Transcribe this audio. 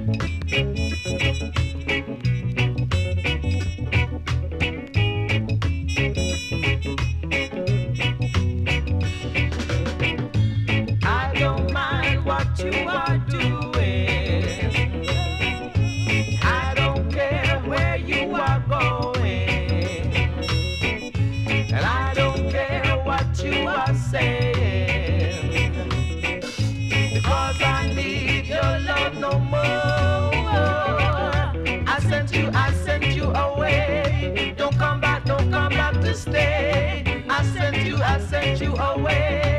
I don't mind what you are doing. I don't care where you are going. And I don't care what you are saying. Because I need your love no more. I sent you away. Don't come back to stay. I sent you away.